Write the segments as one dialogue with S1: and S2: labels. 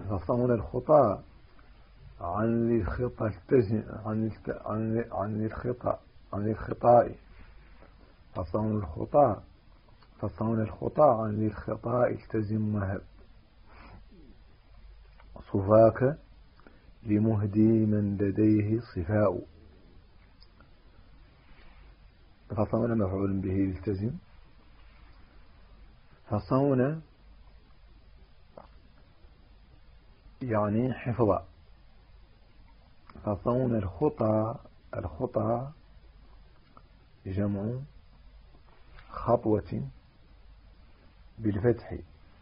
S1: فصون الخطأ عن الخطأ عن الخطاء فصون الخطأ عن الخطاء التزم مهب صفاك لمهدي من لديه صفاء. فصون مفعول به التزم. فصون يعني حفظ. فصون الخطأ جمع خطوة بالفتح،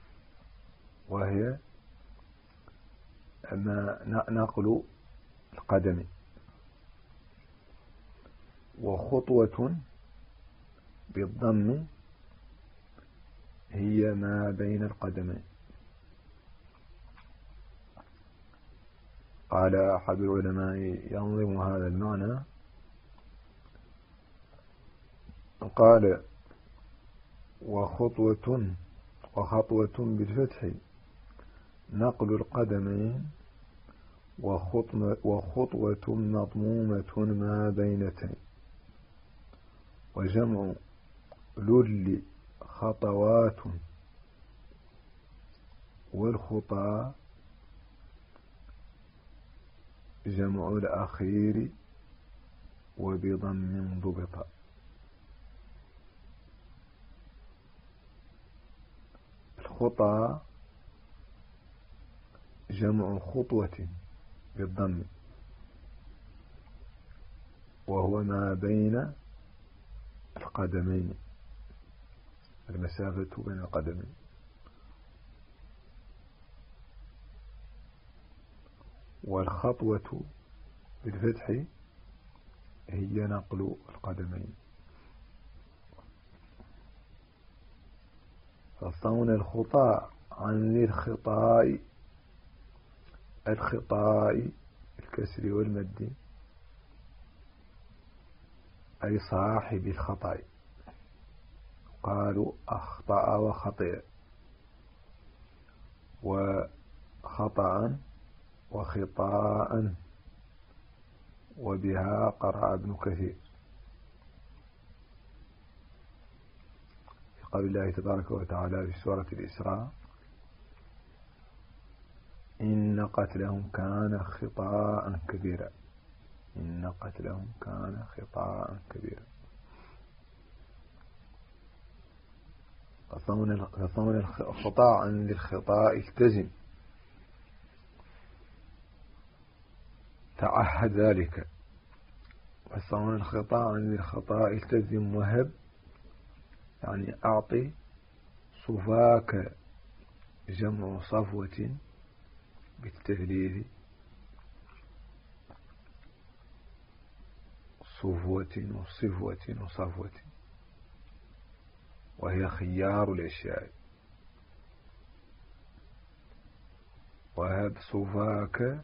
S1: وهي نقل القدم. وخطوة بالضم هي ما بين القدمين. قال أحد العلماء ينظم هذا المعنى، قال وخطوة بالفتح نقل القدمين، وخطوة مضمومة ما بينتين، وجمع لل خطوات، والخطى جمع الأخير وبضم ضبط. الخطى جمع خطوة بالضم، وهو ما بين القدمين، المسافة بين القدمين. والخطوة بالفتح هي نقل القدمين. فصون الخطأ عن الخطاء الكسر والمد، أي صاحب الخطأ. قالوا أخطأ وخطئ، وخطأ وخطاء، وبها قرأ ابن كثير في قول الله تبارك وتعالى في سورة الإسراء: إن قتلهم كان خطاء كبيرا. إن قتلهم كان خطاء كبيرا. فصون الخطأ عن الخطاء التزم، تعهد ذلك. فصون الخطأ عن الخطاء التزم وهب، يعني أعطي. صفاك جمع صفوة بالتهليل، صفوة وصفوة وصفوة، وهي خيار الأشياء. وهب صفاك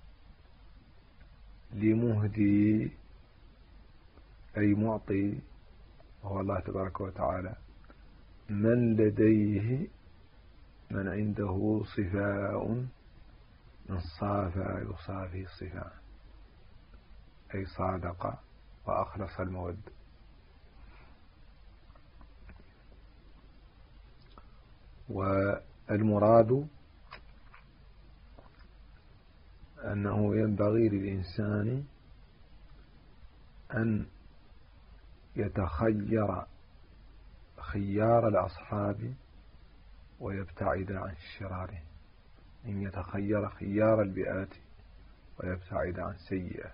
S1: لمهدي، أي معطي، وهو الله تبارك وتعالى، من لديه، من عنده صفاء، من صافى يصافي الصفاء، أي صادق وأخلص المود. والمراد أنه ينبغي للإنسان أن يتخير خيار الأصحاب ويبتعد عن شراره، أن يتخير خيار البيئات ويبتعد عن سيئة.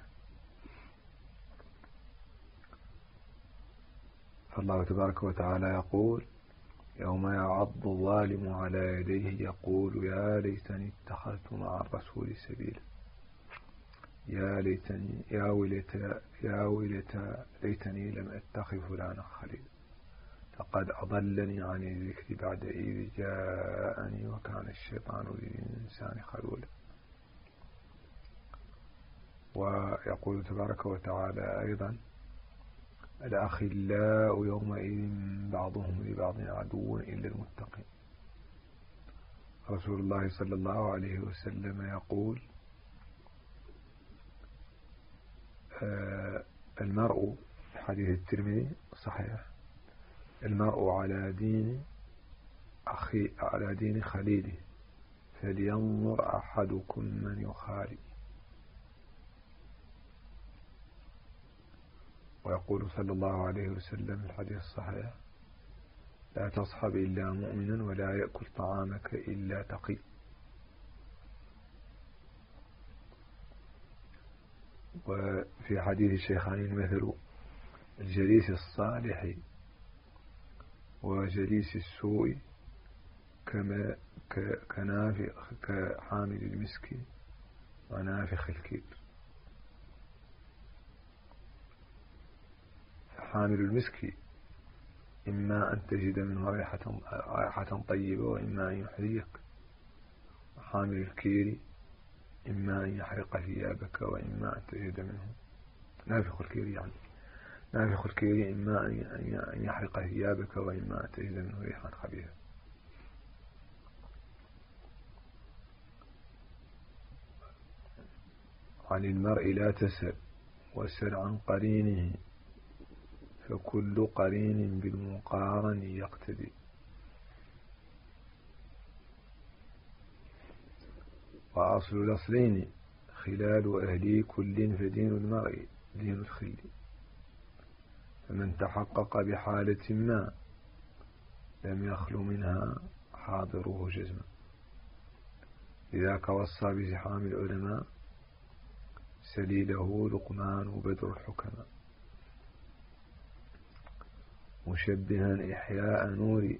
S1: فالله تبارك وتعالى يقول: يوم يعض الظالم على يديه يقول يا ليتني اتخذت مع الرسول سبيلا، يا ليتني يا ويلتى ليتني لم أتخذ فلانا خليلا، لقد أضلني عن الذكر بعد إذ جاءني وكان الشيطان للإنسان خذولا. ويقول تبارك وتعالى أيضا: الأخلاء يومئذ بعضهم لبعض عدو إلا المتقين. رسول الله صلى الله عليه وسلم يقول: المرء، حديث الترمذي صحيح، المرء على دين خليله، فلينظر أحدكم من يخالي. ويقول صلى الله عليه وسلم في الحديث الصحيح: لا تصحب إلا مؤمنا ولا يأكل طعامك إلا تقي. وفي حديث الشيخين: مثل الجليس الصالح وجليس السوء كحامل المسك ونافخ الكير. فحامل المسك إما أن تجد منه رائحة طيبة وإما أن يحريك، وحامل الكير إما أن يحرق ثيابك وإما أن تجد منه نافخ الكير إما أن يحرق ثيابك وإما أن تجد منه ريحا خبيثة. عن المرء لا تسل وسل عن قرينه، فكل قرين بالمقارن يقتدي. وأصل الأصلين خلال أهلي كل، فدين المرء دين الخل. فمن تحقق بحالة ما لم يخلو منها حاضره جزما. لذاك وصى بزحام العلماء سليله لقمان بدر الحكماء، مشبها إحياء نور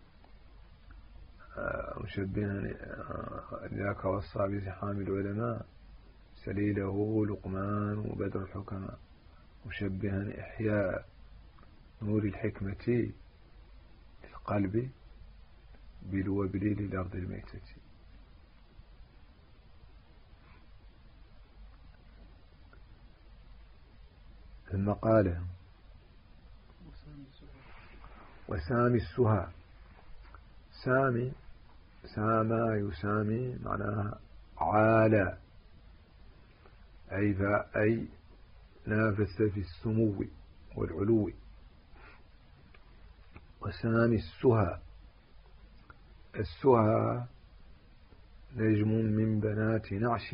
S1: لذاك وصى بزحام العلماء سليله لقمان بدر الحكماء، مشبها إحياء نور الحكمة في القلب بالوبل للأرض الميتة. ثم قال: وسامي السهى. سامي يسامي معناها عالى، أي نافس في السمو والعلو. وسامي السهى نجم من بنات نعش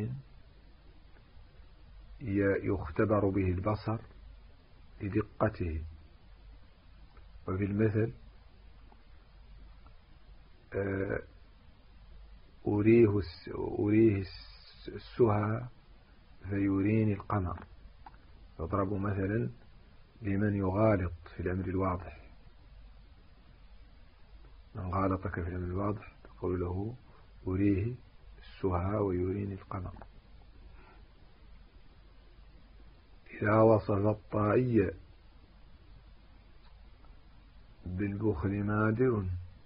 S1: يختبر به البصر لدقته. وفي المثل: أريه السهى فيريني القمر. يضرب مثلا لمن يغالط في الأمر الواضح. من غالطك في الأمر الواضح تقول له: أريه السهى ويريني القمر. إذا وصف الطائي بالبخل مادر،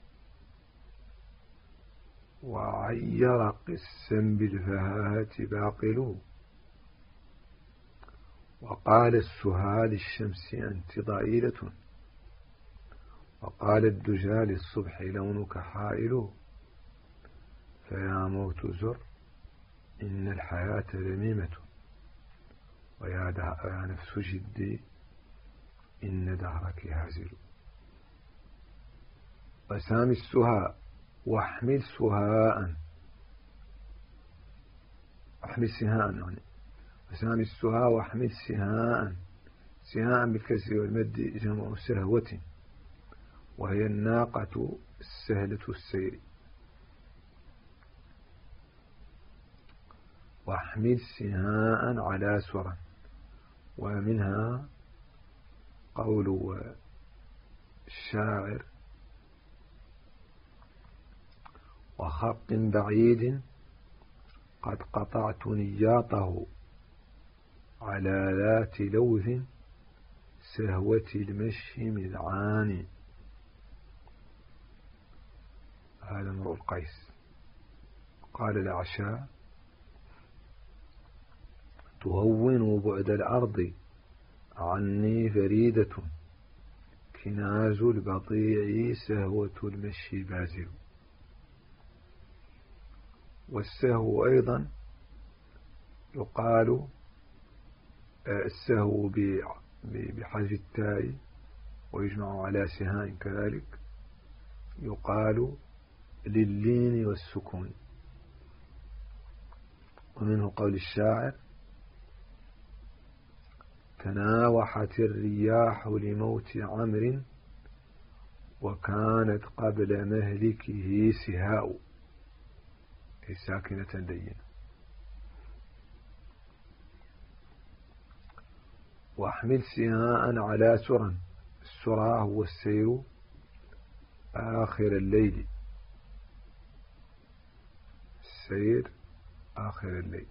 S1: وعير قسا بالفهاهة باقل. وقال السهى للشمس أنت ضئيلة، وقال الدجى للصبح لونك حائل. فيا موت زر إن الحياة ذميمة، ويا نفس جدي إن دهرك هازل. وسامي السهى واحمل سهاء، احمل سهاء يعني. وسامي السهى واحمل سهاء. سهاء بالكسر والمد جمع سهوة، وهي الناقة السهلة السير. واحمل سهاء على سرى. ومنها قول الشاعر: وخط بعيد قد قطعت نياطه، على ذات لوث سهوة المشي مذعان. هذا امرؤ القيس. قال الأعشى: تهون بعد الأرض عني فريدة، كناز البطيع سهوة المشي بازل. والسهو أيضا يقال السهو بحذف التاء ويجمع على سهاء كذلك، يقال لللين والسكون. ومنه قول الشاعر: تناوحت الرياح لموت عمرو وكانت قبل مهلكه سهاء، أي ساكنة لينة. واحمل سهاء على سرى، السرى هو السير آخر الليل، السير آخر الليل.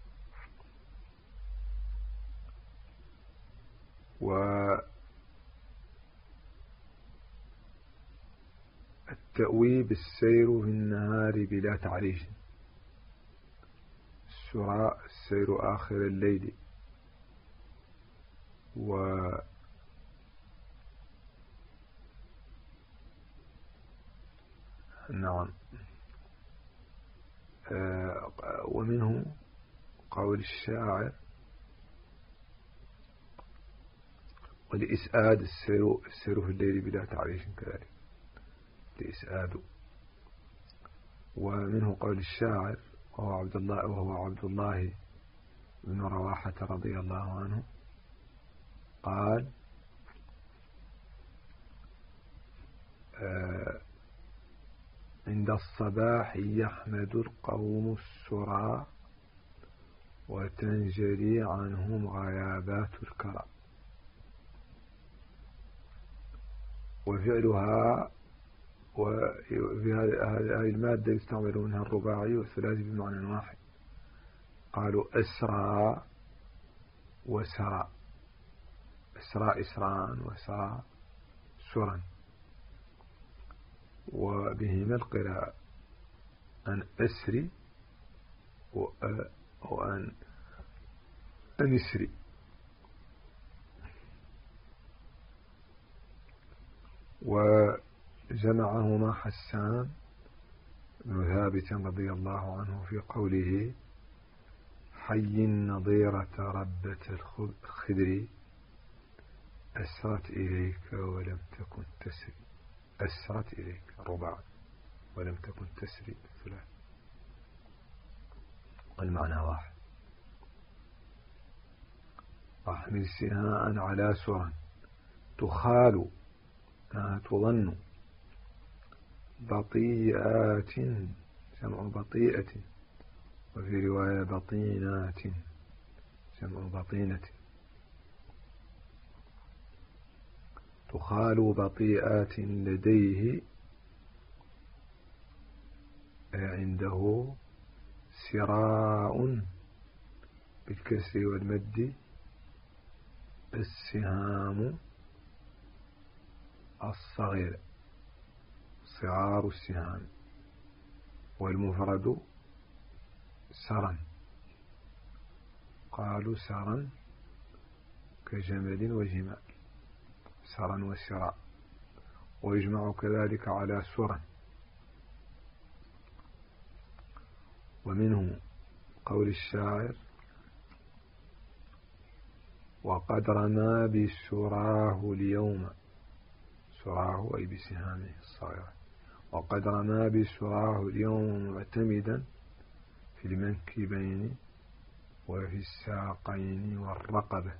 S1: والتأويب السير في النهار بلا تعريج، السرى السير آخر الليل. نعم. ومنه قول الشاعر: ولإسعاد السير في الليل بلا تعريش كذلك، لإسعاد. ومنه قول الشاعر وهو عبد الله بن رواحة رضي الله عنه قال: عند الصباح يحمد القوم السرى وتنجلي عنهم غيابات الكرى. وفعلها وفي هذه المادة يستعمل منها الرباعي والثلاثي بمعنى واحد. قالوا أسرى وسرى، أسرى إسران وسرى سرا. وبهما القراءة أن أسري وأن أسري. وجمعهما حسان بن ثابت رضي الله عنه في قوله: حي النظيرة ربة الخدر أسرت إليك ولم تكن تسري. أسرت إليك رباع ولم تكن تسري ثلاث، والمعنى واحد. أحمل سهاء على سرى تخال تظن بطيئات جمع بطيئة، وفي رواية بطينات جمع بطينة. تخال بطيئات لديه عنده سراء بالكسر والمد السهام الصغير، صغار السهام. والمفرد سرا، قالوا سرا كجمل وجمال، سرا وسراء. ويجمع كذلك على سرا. ومنه قول الشاعر: وقد رمى بسراه اليوم، سراه أي بسهامه الصغيرة. وقد رمى بسراه اليوم معتمدا في المنكبين وفي الساقين والرقبة.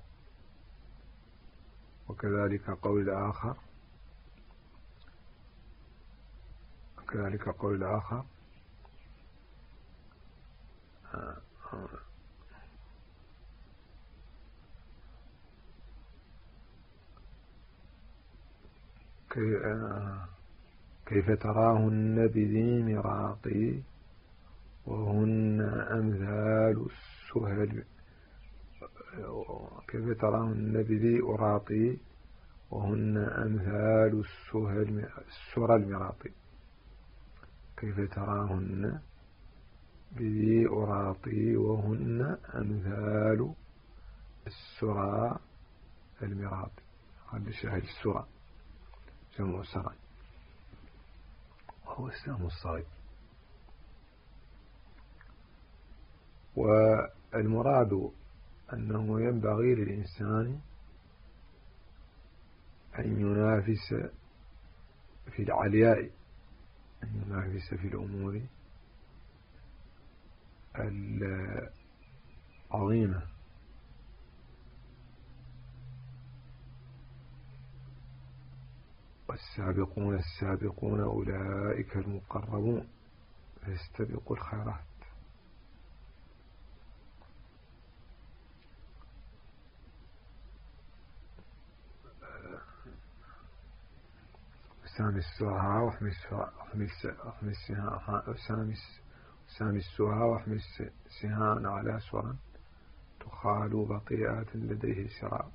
S1: وكذلك قول الآخر كيف تراهن بذي مراقي وهن أمثال السهل، كيف تراهن بذي أراقي وهن أمثال السرى المراقي. كيف تراهن بذي أراقي وهن أمثال السرى المراقي. هذا الشاهد السرى جمع سرى وهو السهم الصغير. والمراد أنه ينبغي للإنسان أن ينافس في العلياء، أن ينافس في الأمور العظيمة. والسابقون السابقون أولئك المقربون فاستبقوا الخيرات. سامي السهى واحمل السهان على سرا تخال بطيئات لديه سراب.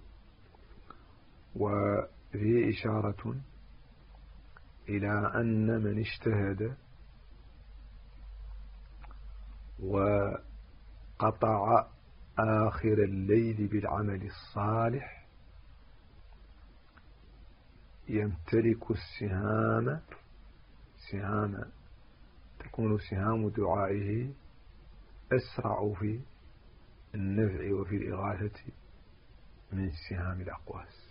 S1: وفي إشارة إلى أن من اجتهد وقطع آخر الليل بالعمل الصالح يمتلك السهام، تكون سهام دعائه أسرع في النفع وفي الإغاثة من سهام الأقواس.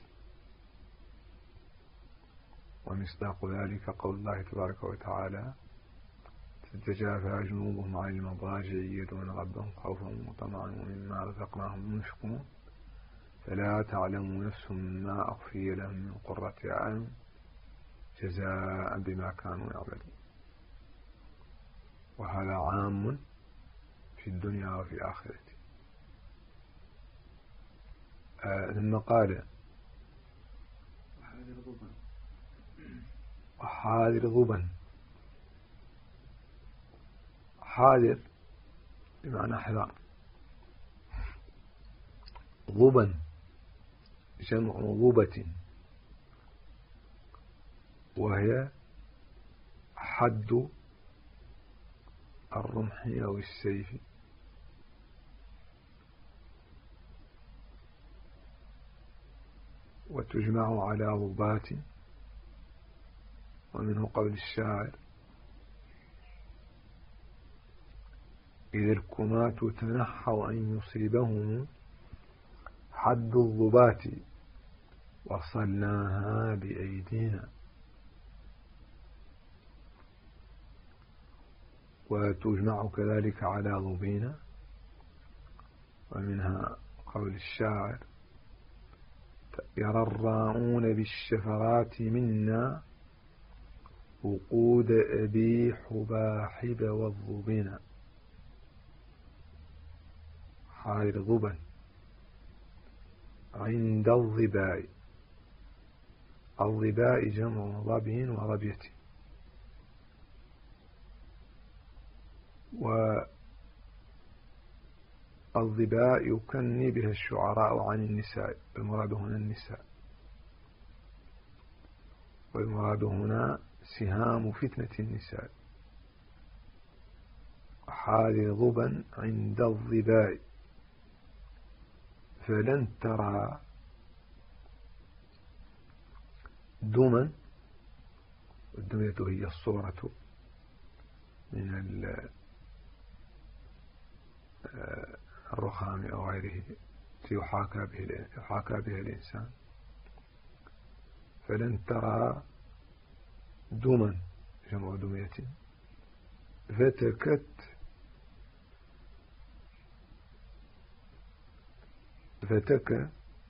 S1: ومصداق ذلك قول الله تبارك وتعالى: تتجافى جنوبهم عن المضاجع يدعون ربهم خوفا وطمعا ومما رزقناهم ينفقون فلا تعلم نفس ما أخفي لهم من قرة أعين جزاء بما كانوا يعملون. وهذا عام في الدنيا وفي الآخرة. ثم قال: وحاذر ضبا. حاذر بمعنى حذر. ضبا جمع ضبة، وهي حد الرمح أو السيف. وتجمع على ضبات. ومنه قول الشاعر: إذا الكمات تنحوا أن يصيبهم حد الضبات وصلناها بأيدينا. وتجمع كذلك على ضبينا. ومنها قول الشاعر: يرى الراعون بالشفرات منا وقود أبي حباحب والضبينا. حاذر ضبا عند الظباء. الظباء جمع ظبي وظبية. والظباء يكني بها الشعراء عن النساء، المراد هنا النساء. والمراد هنا سهام فتنة النساء. حاذر ضبا عند الظباء فلن ترى دما. والدمية هي الصورة من الرخام أو غيره يحاكى بها الإنسان. فلن ترى دما جمع دمية فتكت فتك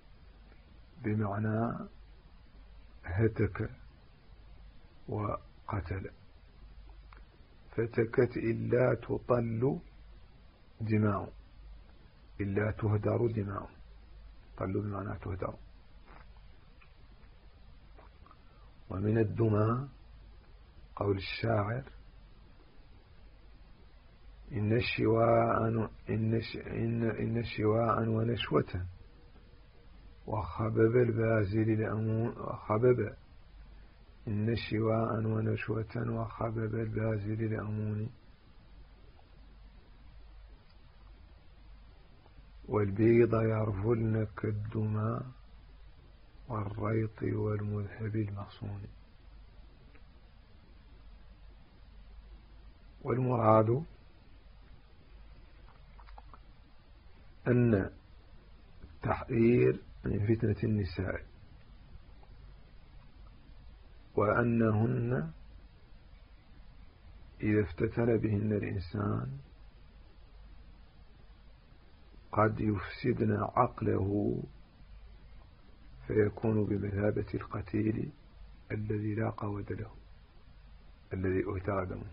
S1: بمعنى هتك وقتل. فتكت إلا تطل دماء، إلا تهدر دماء. طل بمعنى تهدر. ومن الدماء قول الشاعر: إن شواء ونشوة وخبب البازل الأمون. إن شواء ونشوة وخبب البازل الأمون. والبيض يرفلن كالدماء والريط والمذهب المصون. والمراد أن التحذير من فتنة النساء وأنهن إذا افتتن بهن الإنسان قد يفسدن عقله فيكون بمثابة القتيل الذي لا قود له، الذي اغتاب منه.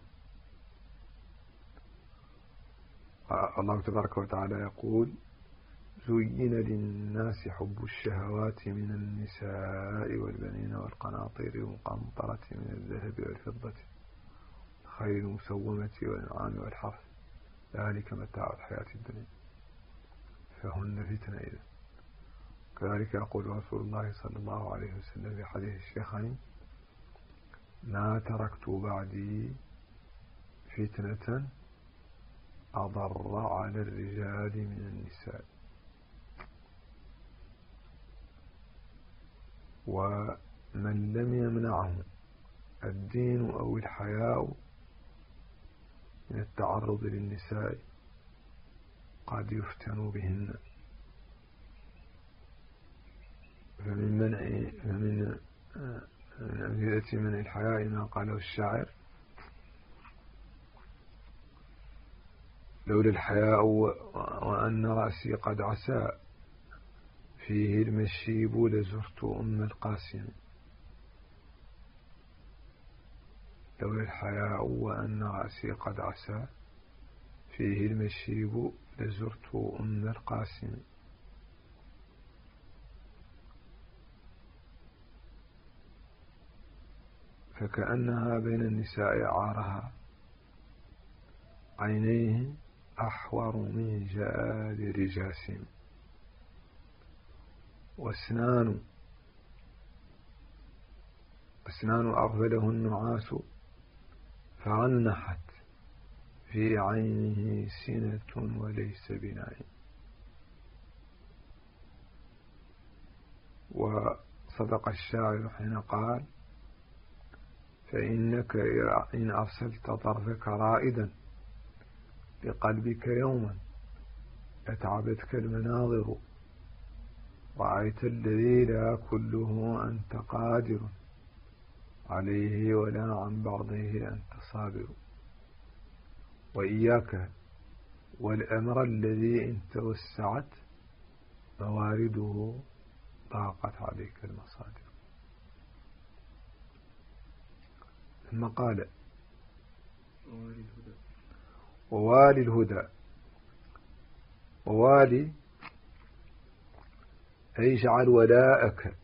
S1: الله تبارك وتعالى يقول: زين للناس حب الشهوات من النساء والبنين والقناطير المقنطرة من الذهب والفضة خير المسومة والأنعام والحرث ذلك متاع الحياة الدنيا فهن فتنة إذن. كذلك يقول رسول الله صلى الله عليه وسلم في حديث الشيخين: ما تركت بعدي فتنة أضر على الرجال من النساء. ومن لم يمنعه الدين أو الحياء من التعرض للنساء قد يفتن بهن. فمن أمثلة من الحياء ما قاله الشاعر: لولا الحياء وأن رأسي قد عسى فيه المشيب لزرت أم القاسم. لولا الحياء وأن رأسي قد عسى فيه المشيب لزرت أم القاسم. فكأنها بين النساء عارها عينيه أحور من جاد رجاسم وأسنان أغفله النعاس فرنحت في عينه سنة وليس بناء. وصدق الشاعر حين قال: فإنك إن أرسلت طرفك رائدا لقلبك يوما أتعبتك المناظر رأيت الذي لا كله أنت قادر عليه ولا عن بعضه أنت صابر. وإياك والأمر الذي إن توسعت موارده ضاقت عليك المصادر. ثم قال: ووالي الهدى. ووالي أي اجعل ولاءك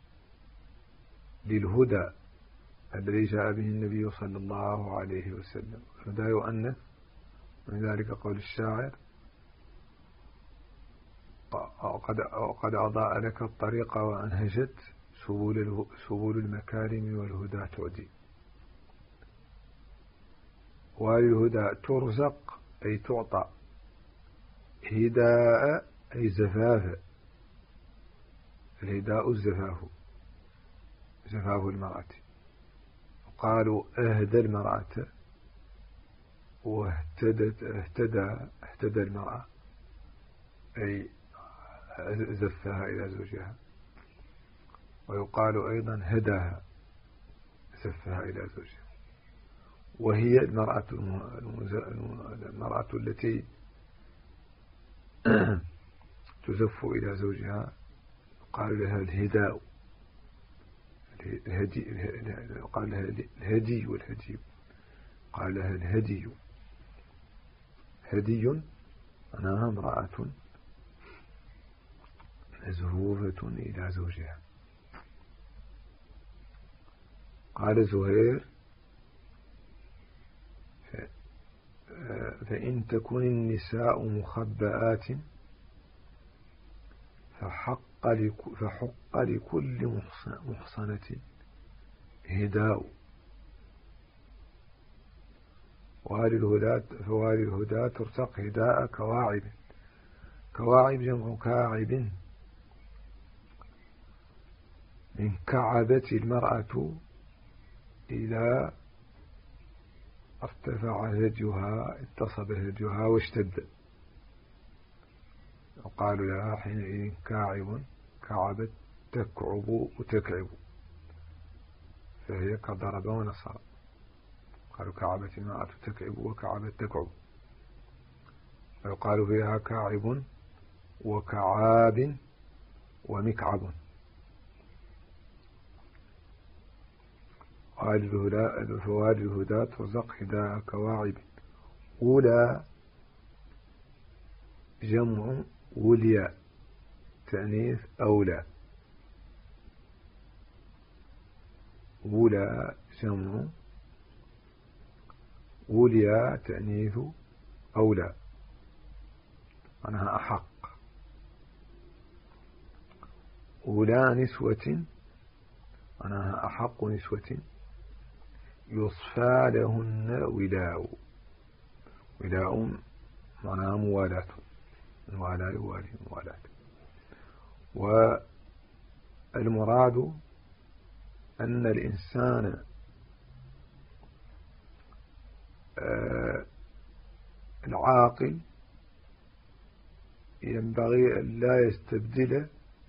S1: للهدى الذي جاء به النبي صلى الله عليه وسلم. الهدى يؤنث، من ذلك قول الشاعر: وقد أضاء لك الطريق وأنهجت سبول المكارم والهدى تعدي. والهدى ترزق أي تعطى، هداء أي زفاف. الهداء الزفاف، زفاف المرأة. وقالوا أهدى المرأة اهتدى المرأة أي زفها إلى زوجها. ويقال أيضا هداها، زفها إلى زوجها. وهي المرأة التي تزف إلى زوجها قال لها الهداء، قال لها الهدي والهدي، قال لها الهدي. هدي أنها امرأة مزهوفة إلى زوجها. قال زهير: فإن تكن النساء مخبآت فحق لكل محصنة هداء. فوالي الهدى ترتق هداء كواعب. كواعب جمع كاعب، من كعبت المرأة إذا ارتفع هديها، اتصب هديها واشتد. وقالوا لها حينئذ كاعب، كعبت تكعب وتكعب، فهي كضرب ونصر. قالوا كعبت المرأة تكعب وكعبت تكعب، فيقال فيها كاعب وكعاب ومكعب. فواد الهدى ترزق هداء كواعب. أولى جمع وليا تأنيث أولى. أولى جمع وليا تأنيث أولى، معناها أحق. أولى نسوة معناها أحق نسوة، يصفى لهن ولاء. ولاء معناها موالاة، الموالاة يوالي موالاة. والمراد أن الإنسان العاقل ينبغي أن لا يستبدل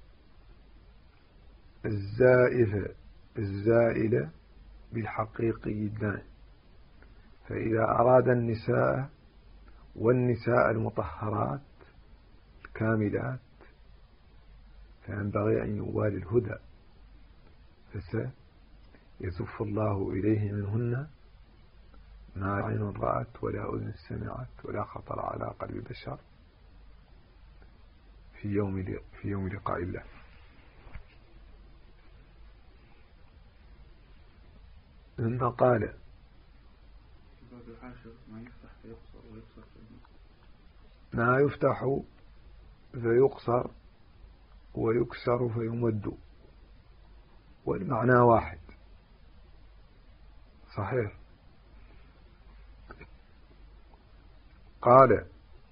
S1: الزائل بالحقيقي الدائم. فإذا أراد النساء والنساء المطهرات الكاملات فينبغي أن يوالي الهدى، فسيزف الله إليه منهن ما عين رأت ولا أذن سمعت ولا خطر على قلب بشر في يوم لقاء الله. ثم قال ما يفتح فيقصر ويكسر فيمد، والمعنى واحد صحيح. قال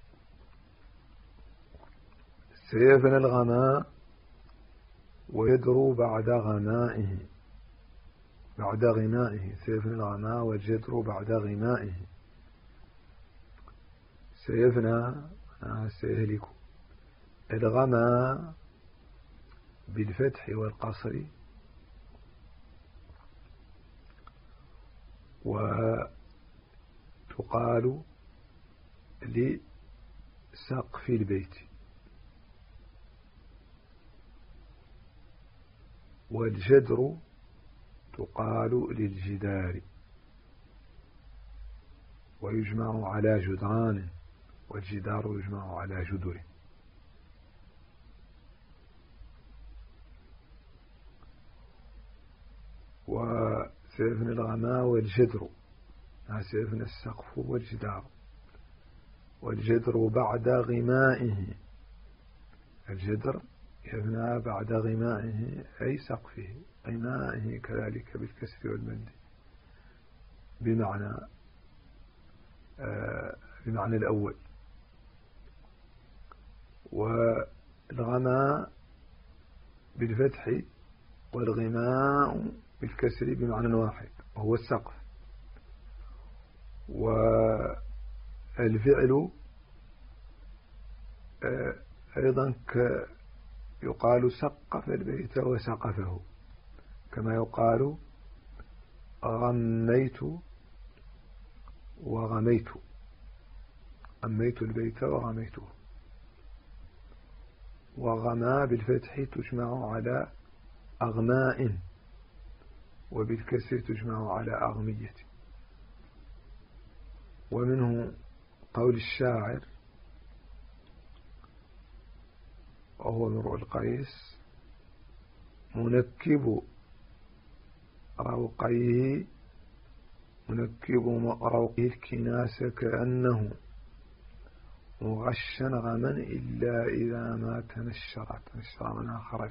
S1: سيفنى الغماء ويدرو بعد غمائه، بعد غمائه. سيفنى الغماء ويدرو بعد غمائه. سيفنى سيهلك. الغماء بالفتح والقصر، وتقال لسقف البيت، والجدر تقال للجدار، ويجمع على جدران، والجدار يجمع على جدر. وسيفنى الغماء والجدر، سيفنى السقف والجدار. والجدر بعد غمائه، الجدر يبنى بعد غمائه أي سقفه، غمائه كذلك بالكسر والمد بمعنى الأول. والغماء بالفتح والغماء بالكسر بمعنى واحد وهو السقف. والفعل أيضا يقال سقف البيت وسقفه، كما يقال غميت وغميت، غميت البيت وغميته. وغما بالفتح تجمع على أغماء، وبالكسر تجمع على أغمية. ومنه قول الشاعر وهو امرؤ القيس: منكب روقيه الكناس كأنه مغشا غما إلا إذا ما تنشر منها خرج.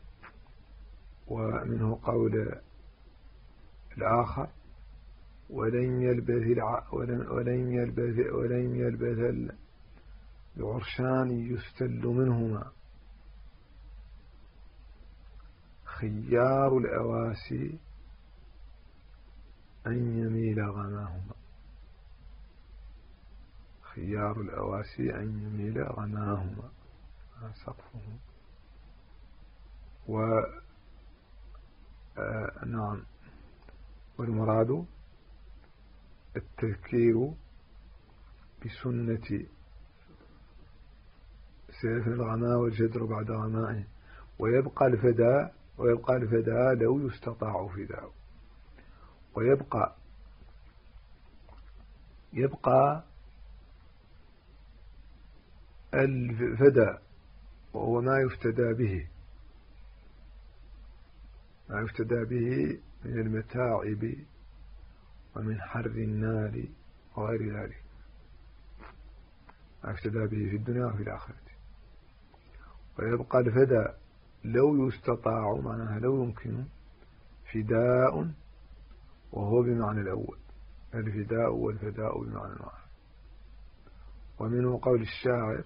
S1: ومنه قول الآخر: ولن يلبث العرشان يستل منهما خيار الأواسي أن يميل غماهما. خيار الأواسي أن يميل غماهما. سقفه. نعم. والمراد التذكير بسنة سيف الغماء والجدر بعد غمائه، ويبقى الفداء لو يستطاع فداء، يبقى الفداء وهو ما يفتدى به من المتاعب ومن حر النار وغير ذلك، ما يفتدى به في الدنيا وفي الآخرة. ويبقى الفداء لو يستطاع، معناها لو يمكن، فداء وهو بمعنى الأول، الفداء والفداء بمعنى واحد. ومنه قول الشاعر: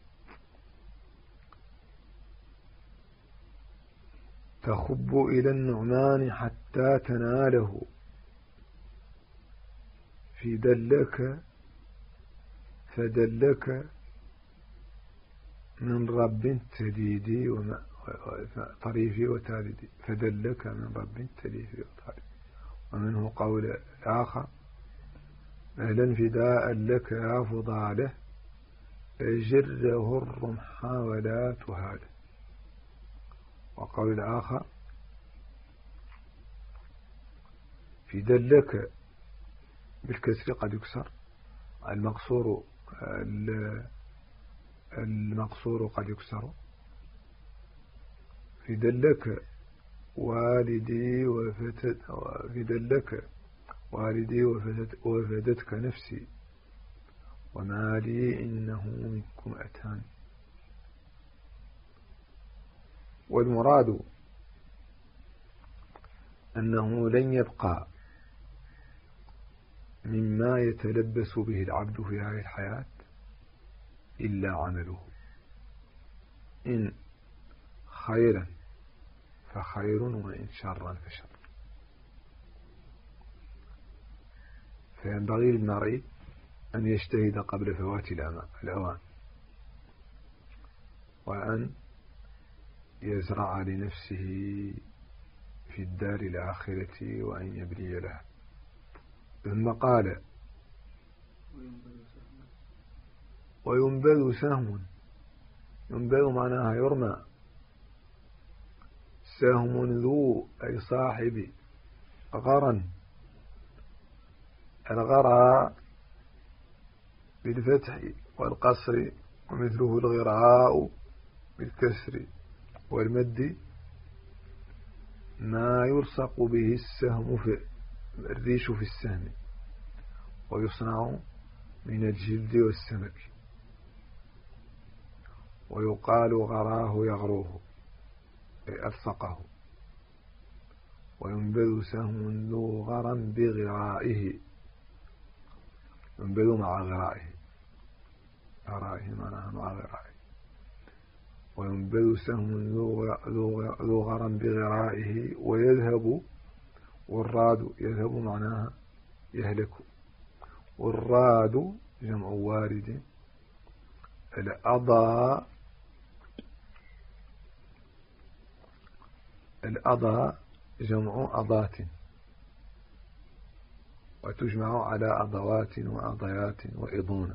S1: تخب إلى النعمان حتى تناله، فدلك من رب تديدي طريفي وتالدي، فدلك من رب تديدي وطريفي. ومنه قول آخر: أهلا فداء لك يا فضاله، جره الرمح ولا تهاله. وقول آخر: فدلك بالكسر قد يكسر، المقصور قد يكسر. فدلك والدي وفدتك نفسي، وما لي إنه منكم أتاني. والمراد أنه لن يبقى مما يتلبس به العبد في هذه الحياة إلا عمله، إن خيرا فخير وإن شرا فشر. فينبغي للمرء أن يجتهد قبل فوات الأوان، وأن يزرع لنفسه في الدار الآخرة وأن يبني لها. ثم قال: وينبذ سهم. ينبذ معناها يرمى، سهم ذو أي صاحب غرا، الغرى بالفتح والقصر، ومثله الغراء بالكسر والمد، ما يلصق به السهم في الريش في السهم، ويصنع من الجلد والسمك، ويقال غراه يغروه أي ألصقه. وينبذ سهم ذو غرا بغرائه، ينبذ مع غرائه، غرائه معناها مع غرائه. وينبذ سهم ذو غرا بغرائه، ويذهب، والراد يذهب معناها يهلك، والراد جمع وارد. الأضى جمع أضات، وتجمع على أضوات وأضيات وإضون.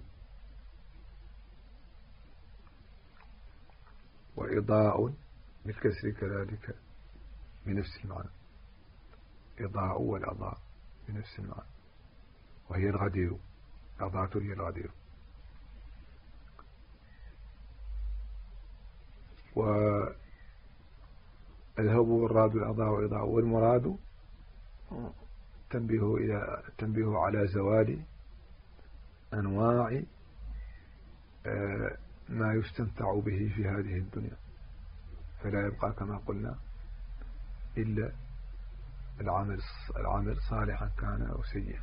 S1: وإضاء بالكسر كذلك بنفس المعنى، إضاء والأضاء بنفس المعنى، وهي الغدير، أضاءة هي الغدير. والهب والراد الأضاء وإضاء. والمراد تنبيه على زوال أنواع ما يستمتع به في هذه الدنيا، فلا يبقى كما قلنا إلا العمل صالحا كان أو سيئا.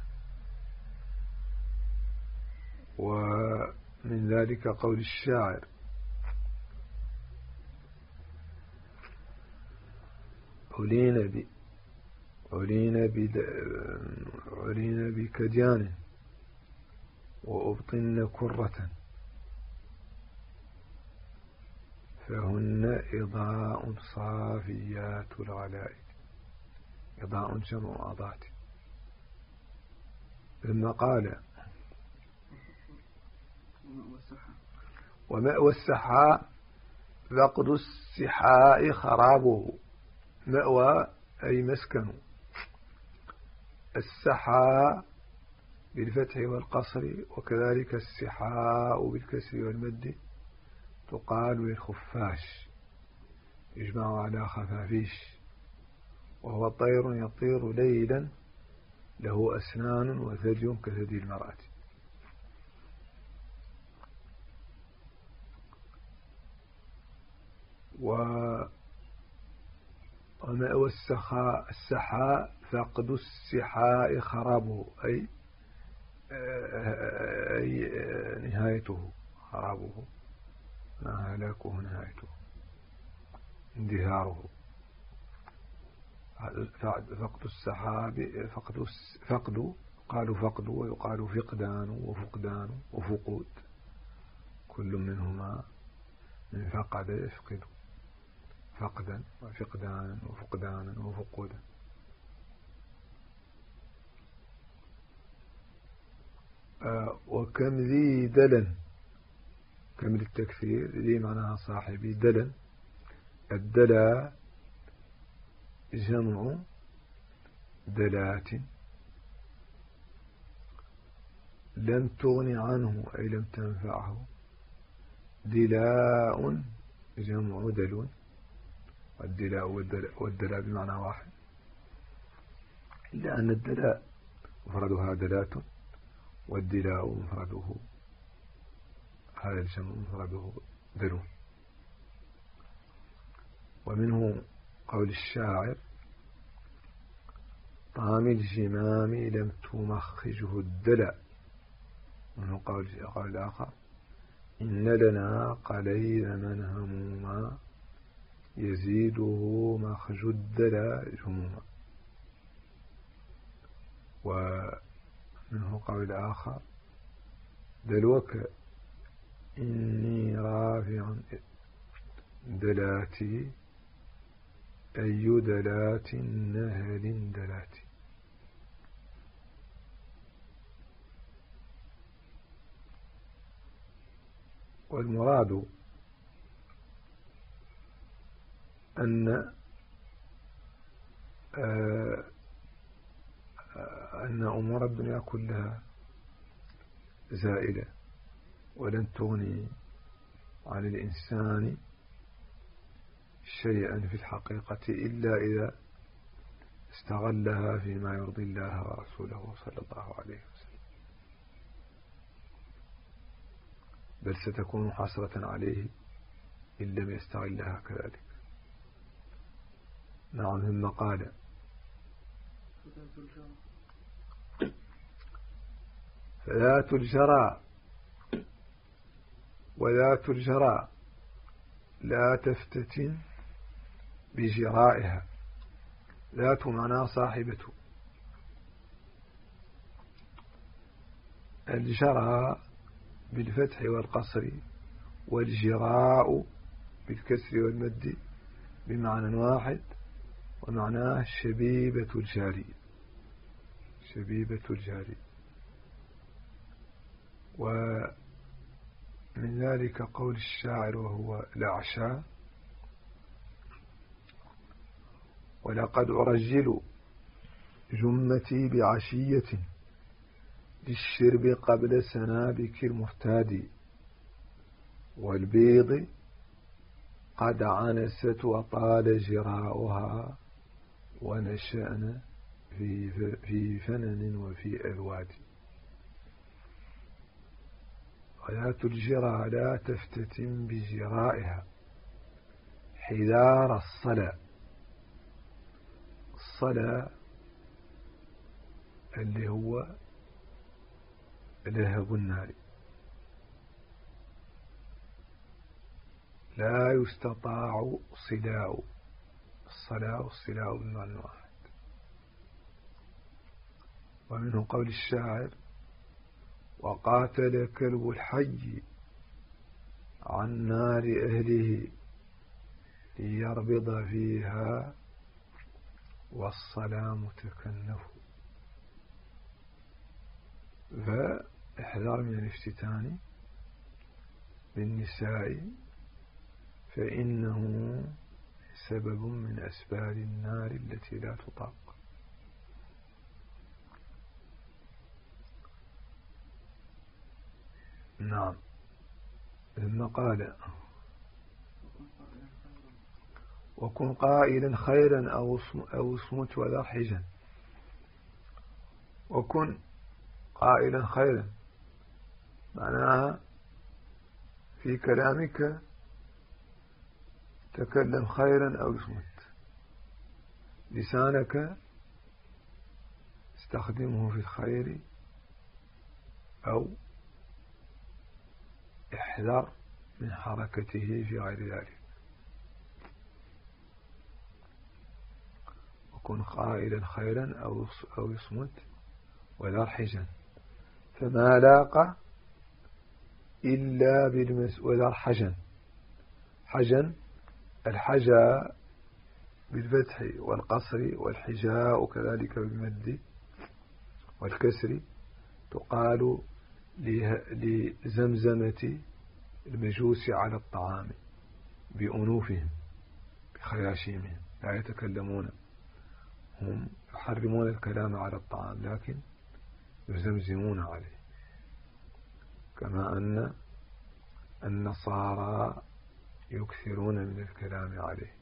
S1: ومن ذلك قول الشاعر: علينا بكديان وأبطن كرة، فهن إضاء صافيات الغلائد. إضاء جمع أضات. ثم قال ومأوى السحاء فقد السحاء خرابه. مأوى أي مسكن. السحاء بالفتح والقصر، وكذلك السحاء بالكسر والمد تقال للخفاش، يجمع على خفافيش، وهو طير يطير ليلا له أسنان وثدي كثدي المرأة. ومأوى السحاء فقد السحاء خرابه، أي نهايته، خرابه، هلاكه، نهايته، اندثاره. فقد السحاب، فقد قالوا فقد، ويقال فقدان وفقدان وفقود، كل منهما من فقد يفقد، فقدا وفقدانا وفقدانا وفقودا. وكم ذي دلن، كم للتكثير، ذي معناها صاحبي، دلن، الدلا جمع دلات. لم تغن عنه أي لم تنفعه. دلاء جمع دلون، والدلاء والدلاء بمعنى واحد، إلا أن الدلاء مفردها دلات، والدلاء مفرده، هذا الجمع مفرده دلون. ومنه قول الشاعر طعام الجمام لم تمخجه الدلاء. منه قول الآخر إن لنا قليل من هموما يزيده مخج الدلاء جموما. ومنه قول آخر دلوك إني رافع دلاتي أي دلات نهل دلاتي. والمراد أن أمور الدنيا كلها زائلة، ولن تغني عن الإنسان شيئا في الحقيقة إلا إذا استغلها فيما يرضي الله ورسوله صلى الله عليه وسلم، بل ستكون حسرة عليه إن لم يستغلها كذلك. نعم. ثم قال فذات الجرى، وذات الجرى لا تفتتن بجرائها. ذات معناها صاحبة. الجرى بالفتح والقصر، والجراء بالكسر والمد بمعنى واحد، ومعناه شبيبة الجاري، شبيبة الجاري. ومن ذلك قول الشاعر وهو الأعشى ولقد أرجل جمتي بعشية للشرب قبل سنابك المفتاد والبيض قد عنست وطال جراؤها ونشأن في فنن وفي أذواد. وذات الجرى لا تفتتن بجرائها حذار الصلا. الصلا اللي هو لهب النار، لا يستطاع صلاء. الصلاء والصلاء بمعنى واحد. ومنه قول الشاعر وقاتل كلب الحي عن نار أهله يربض فيها والصلاة تكنف. فاحذر من الافتتان بالنساء فإنه سبب من أسباب النار التي لا تطاق. نعم. ثم قال وكن قائلا خيرا أو اصمت ولا حجا. وكن قائلا خيرا معناها في كلامك تكلم خيرا أو اصمت. لسانك استخدمه في الخير أو احذر من حركته في غير ذلك. وكن قائلا خيرا أو يصمت ولا حجا. فما لاق إلا ولا حجا. حجا الحجا بالفتح والقصر، والحجاء كذلك بالمد والكسر. تقال لزمزمة المجوس على الطعام بأنوفهم بخياشيمهم، لا يتكلمون، هم يحرمون الكلام على الطعام لكن يزمزمون عليه، كما أن النصارى يكثرون من الكلام عليه،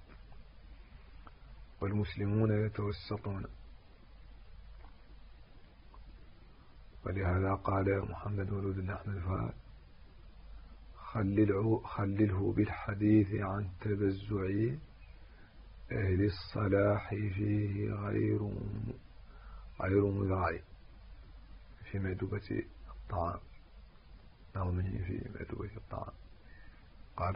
S1: والمسلمون يتوسطون. ولهذا قال محمد ولود الله أحمد الفؤاد خلله بالحديث عن تبزع أهل الصلاح فيه غير مذاع في مأدبة الطعام، نومه في مأدبة الطعام. قال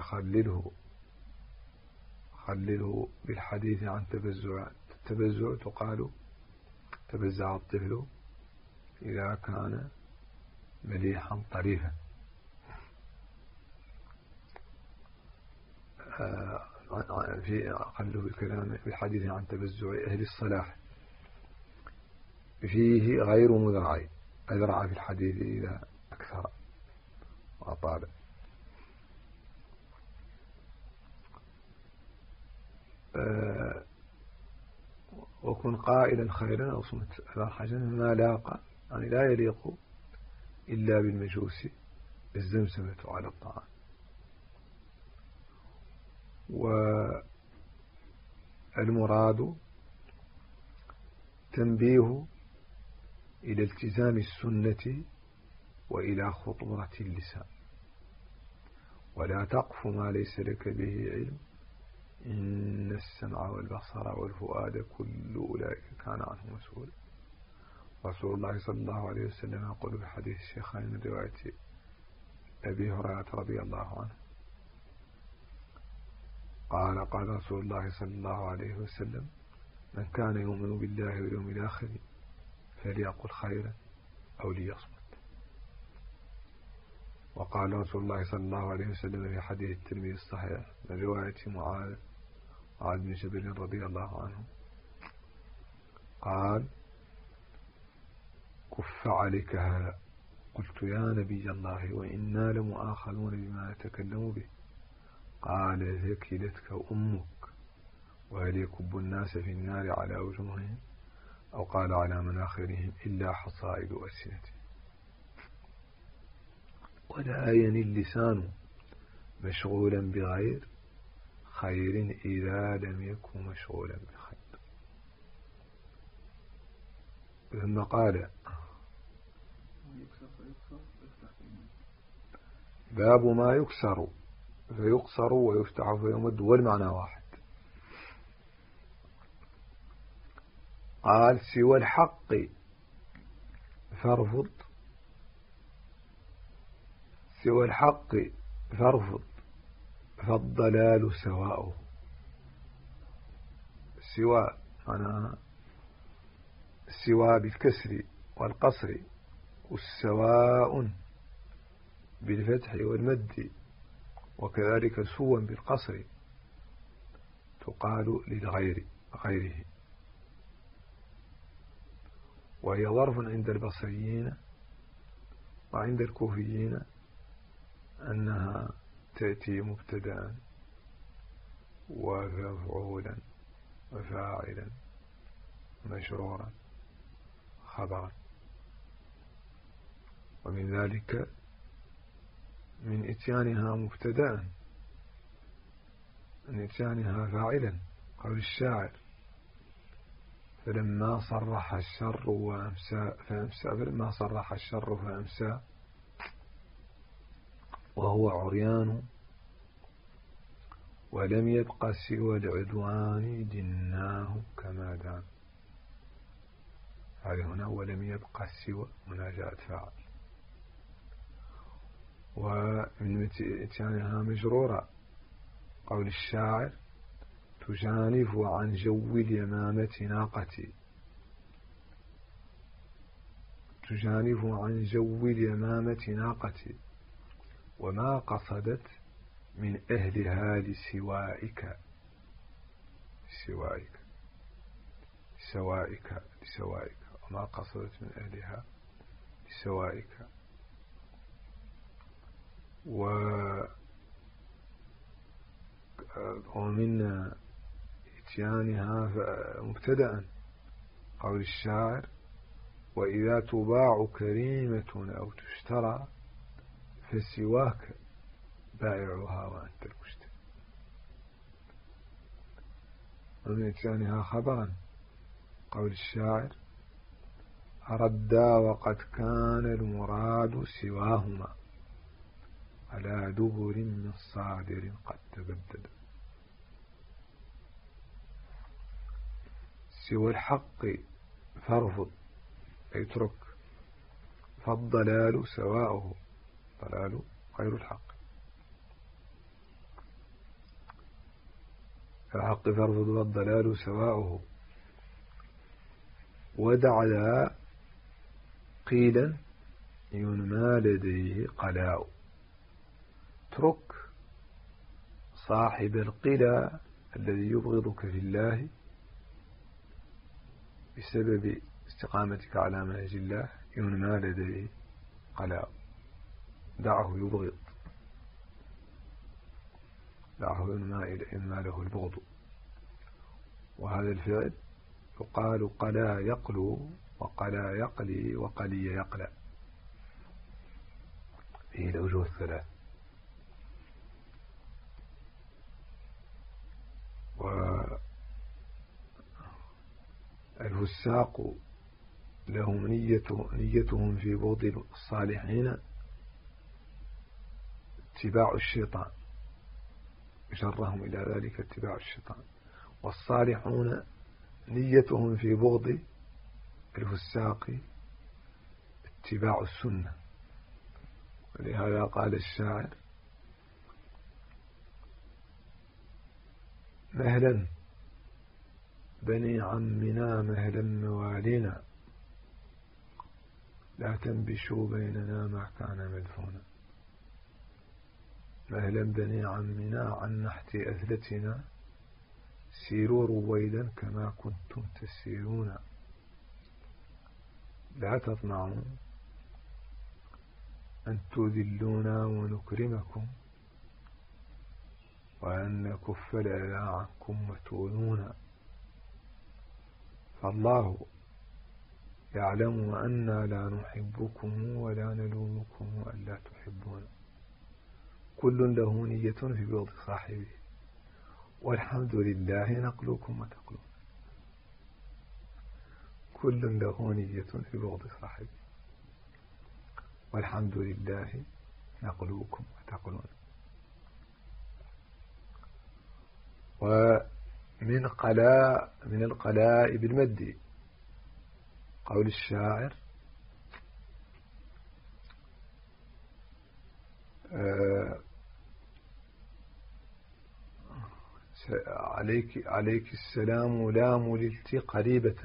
S1: خلله بالحديث عن تبزع. التبزع تقال تبزع الطفل إذا كان مليحا طريفا. خلوا بالكلام بالحديث عن تبزع أهل الصلاح فيه غير مذرع، أذرع في الحديث إذا أكثر وأطال. وكن قائلا خيرا أو صمت على حاجة ما لاقى، يعني لا يليق إلا بالمجوس الزمزمة على الطعام. والمراد تنبيه إلى التزام السنة وإلى خطورة اللسان. ولا تقف ما ليس لك به علم إن السمع والبصر والفؤاد كل أولئك كان عنه مسؤولا. رسول الله صلى الله عليه وسلم يقول في حديث الشيخين من رواية أبي هريرة رضي الله عنه قال رسول الله صلى الله عليه وسلم من كان يؤمن بالله واليوم الآخر فليقل خيرا أو ليصمت. وقال رسول الله صلى الله عليه وسلم في حديث الترمذي الصحيح من رواية معاذ بن جبل رضي الله عنه قال كف عليك هذا. قلت يا نبي الله وإنا لمؤاخذون بما نتكلم به. قال ذكلتك أمك وهل يكب الناس في النار على وجوههم أو قال على مناخرهم إلا حصائد ألسنتهم. ولا ين اللسان مشغولا بغير خير إذا لم يكن مشغولا بخير. ثم قال باب ما يكسر فيقصر ويفتح فيمد والمعنى واحد. قال سوى الحق فارفض، سوى الحق فارفض فالضلال سواءه. سوى معناها سوى بالكسر والقصر، والسواء بالفتح والمد، وكذلك سوا بالقصر تقال غيره، وهي ظرف عند البصريين وعند الكوفيين أنها تأتي مبتدأ ومفعولا وفاعلا مجرورا خبرا. ومن ذلك من إتيانها مبتدأ، من إتيانها فاعلا، قول الشاعر: فلما صرح الشر فأمسى وهو عريان ولم يبق سوى العدوان دناه كما دان. هذه هنا ولم يبق سوى مناجاة فاعل. ومن إتيانها مجرورة، قول الشاعر: تجانف عن جو اليمامة ناقتي، تجانف عن جو اليمامة ناقتي وما قصدت من أهلها لسوائك وما قصدت من أهلها لسوائك. ومن إتيانها مبتدأ، قول الشاعر: وإذا تباع كريمة أو تشترى فسواك بائعها وأنت المشتري. ومن إتيانها خبرا، قول الشاعر: أردا وقد كان المراد سواهما على دبر من صادر قد تبدد. سوى الحق فارفض أي اترك، فالضلال سواؤه، ضلال غير الحق. الحق فارفض والضلال سواؤه. ودع ذا قيلا ينمى لديه قلاء. اترك صاحب القلا الذي يبغضك في الله بسبب استقامتك على منهج الله، ينمى لديه قلاء. دعه يبغض، دعه ينمى له البغض. وهذا الفعل يقال قلا يقلو وقلا يقلي وقلي يقلى، فيه الأوجه الثلاث. والفساق لهم نيتهم في بغض الصالحين اتباع الشيطان، جرهم إلى ذلك اتباع الشيطان. والصالحون نيتهم في بغض الفساق اتباع السنة. ولهذا قال الشاعر: مهلا بني عمنا مهلا موالينا لا تنبشوا بيننا ما كان مدفونا. مهلا بني عمنا عن نحت أثلتنا سيروا رويدا كما كنتم تسيرون. لا تطمعوا أن تذلونا ونكرمكم وأن نكف الأذى عنكم وتؤذونا. فالله يعلم أننا لا نحبكم ولا نلومكم وأن لا تحبون. كل له نية في بغض صاحبه والحمد لله نقلكم وتقلون. كل له نية في بغض صاحبه والحمد لله نقلوكم وتقلون. ومن القلاء بالمد، قول الشاعر: عليك السلام لا مللت قريبة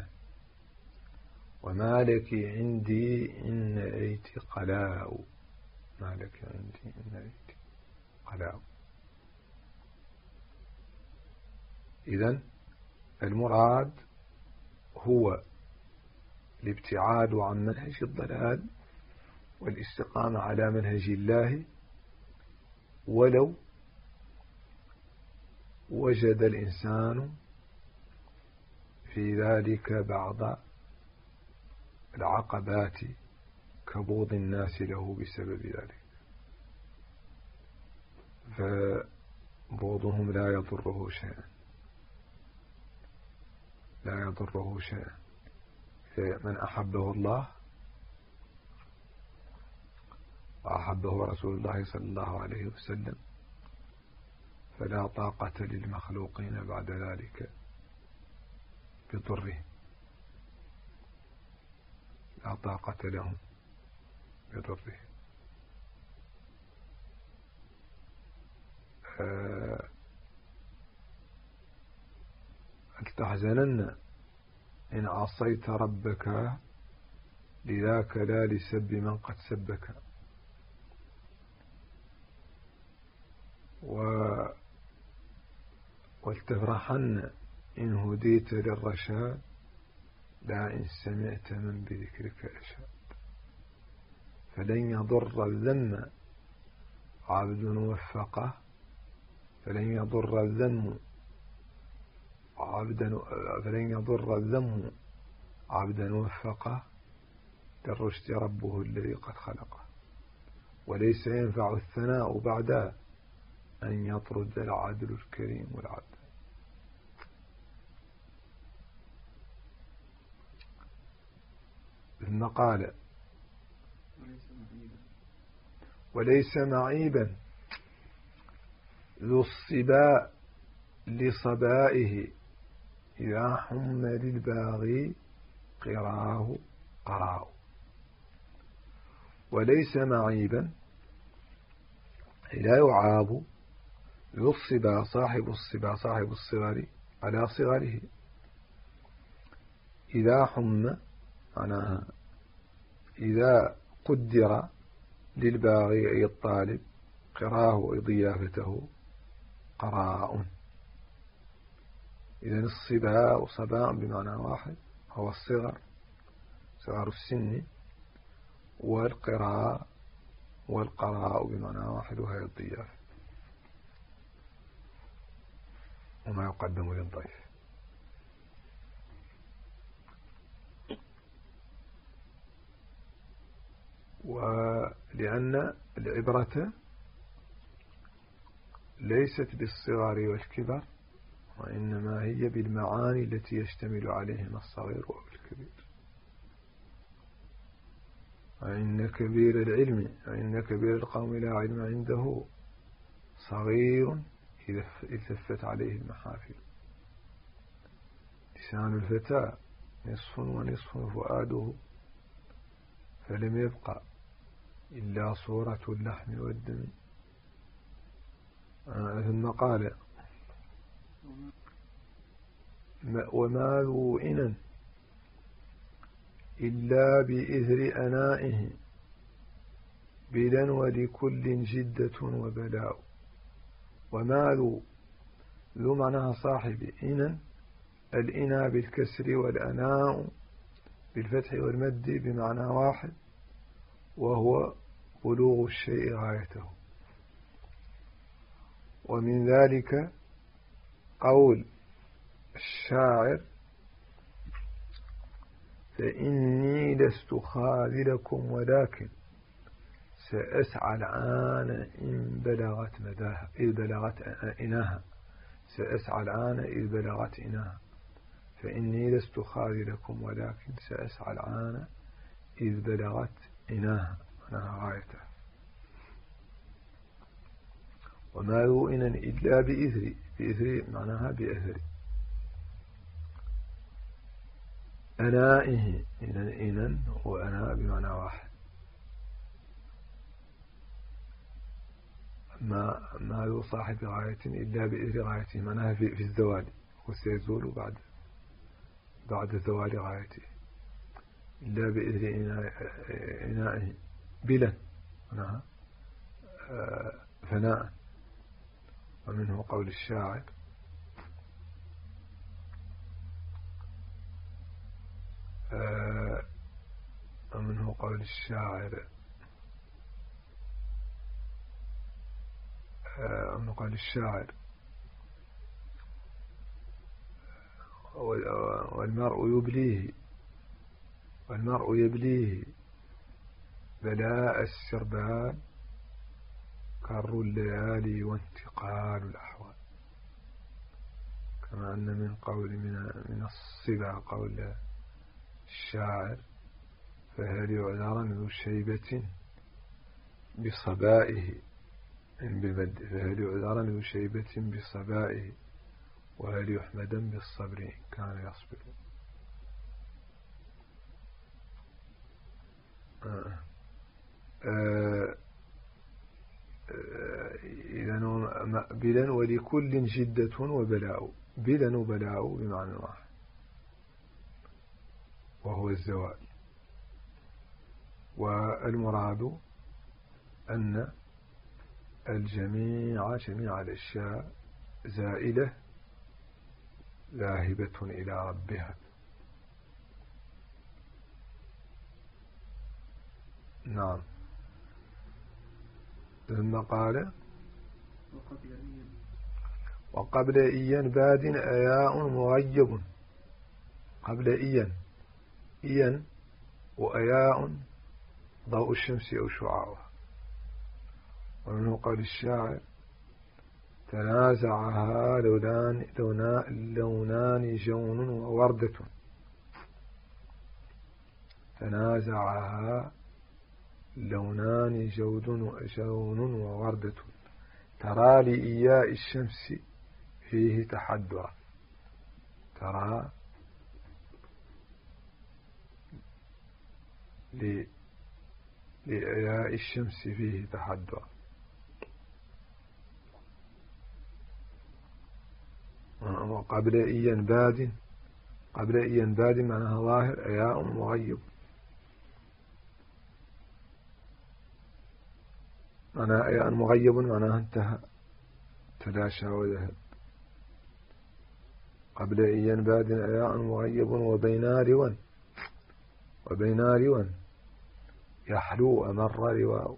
S1: وما لك عندي إن أيت قلاء. ما لك عندي إن أيت قلاء. إذن المراد هو الابتعاد عن منهج الضلال والاستقامة على منهج الله، ولو وجد الإنسان في ذلك بعض العقبات كبغض الناس له بسبب ذلك، فبغضهم لا يضره شيئا، لا يضره شيئا. فمن أحبه الله وأحبه رسول الله صلى الله عليه وسلم فلا طاقة للمخلوقين بعد ذلك بضره، لا طاقة لهم بضره. لتحزنن إن عصيت ربك لذاك لا لسب من قد سبك. ولتفرحن إن هديت للرشاد لا إن سمعت من بذكرك أشاد. فلن يضر الذم عبد وفقه، فلن يضر الذم عبدا وفقه للرشد ربه الذي قد خلقه. وليس ينفع الثناء بعد أن يطرد العدل الكريم العدل. ثم قال وليس معيبا ذو الصباء لصبائه إذا حم للباغي قراه قراه. وليس معيبا لا يعاب ذو الصبا صاحب الصبا صاحب الصغر على صغره إذا حم معناها إذا قدر للباغي أي الطالب قراه أي ضيافته قراء. إذن الصباء وصباء بمعنى واحد هو الصغر، صغر السن، والقراء والقراء بمعنى واحد وهي الضيافة وما يقدم للضيف. ولأن العبرة ليست بالصغار والكبر، وإنما هي بالمعاني التي يشتمل عليهما الصغير والكبير. وإن كبير العلم وإن كبير القوم لا علم عنده صغير إذا التفت عليه المحافل. لسان الفتى نصف ونصف فؤاده فلم يبقى إلا صورة اللحم والدم. ثم قال وما ذو إنن إلا بإثر أنائه بلا ولكل جدة وبلاء. وما ذو معناها صاحب إنن، الإنا بالكسر والأناء بالفتح والمد بمعنى واحد، وهو بلوغ الشيء غايته. ومن ذلك قول الشاعر فإني لست خاذلكم ولكن سأسعى العان إن بلغت مداها إذ بلغت إناها. سأسعى العان إذ بلغت إناها. فإني لست خاذلكم ولكن سأسعى العان إذ بلغت إناها معناها غايته. وما ذو إنن إلا بإثري، بإثري معناها بأثري. أنائه إنن وأنا بمعنى واحد. ما ذو صاحب غاية إلا بإثر غايته معناها في الزوال، وسيزول بعد زوال غايته. إلا بإثر إنائه بلا معناها فناء. ومنه قول الشاعر ومنه قول الشاعر والمرء يبليه بلاء السربان كر الليالي وانتقال الأحوال. كما أن من الصبا قول الشاعر فهل يعذرن ذو شيبة بصبائه فهل يعذرن ذو شيبة بصبائه وهل يحمدن بالصبر إن كان يصبر. إذن بلا ولكل جدة وبلاء. بلا وبلاء بمعنى واحد وهو الزوال. والمراد أن جميع الأشياء زائلة ذاهبة إلى ربها. نعم. ثم قال وقبل إيان باد أياء مغيب. قبل إيان وأياء ضوء الشمس أو شعاعها. ومنه قول الشاعر تنازعها لونان جون ووردة. تنازعها لونان جون ووردة ترى لإياء الشمس فيه تحدرا. ترى لإياء الشمس فيه تحدرا. وقبل إيان باد معناها ظاهر أياء مغيب. معناها أياء مغيب معناها انتهى تلاشى وذهب. قبل إيان باد أياء مغيب وبين روا يحلو أمر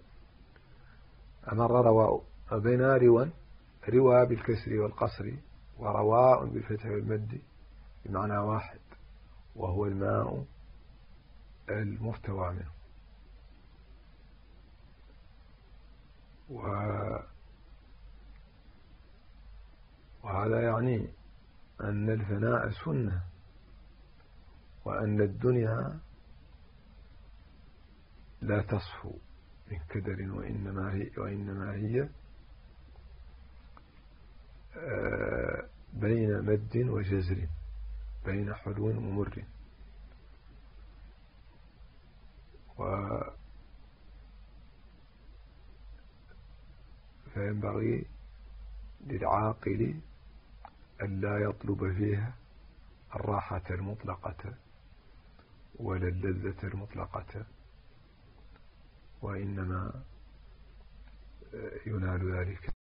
S1: رواء. وبين روا بالكسر والقصر ورواء بالفتح والمد بمعنى واحد وهو الماء المرتوى منه. وهذا يعني أن الفناء سنة وأن الدنيا لا تصفو من كدر وإنما هي بين مد وجزر بين حلو ومر. فينبغي للعاقل ألا يطلب فيها الراحة المطلقة ولا اللذة المطلقة وإنما ينال ذلك